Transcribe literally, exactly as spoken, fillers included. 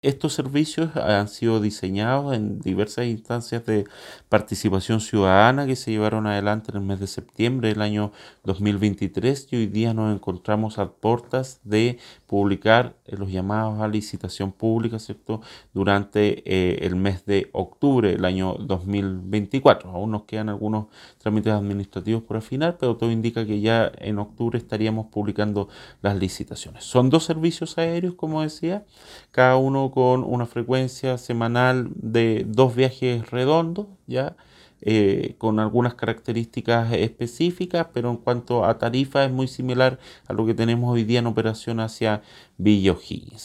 Estos servicios han sido diseñados en diversas instancias de participación ciudadana que se llevaron adelante en el mes de septiembre del año dos mil veintitrés y hoy día nos encontramos a puertas de publicar eh, los llamados a licitación pública, ¿cierto? Durante eh, el mes de octubre del año dos mil veinticuatro. Aún nos quedan algunos trámites administrativos por afinar, pero todo indica que ya en octubre estaríamos publicando las licitaciones. Son dos servicios aéreos, como decía, cada uno con una frecuencia semanal de dos viajes redondos, ¿ya? Eh, con algunas características específicas, pero en cuanto a tarifa es muy similar a lo que tenemos hoy día en operación hacia Villa O'Higgins.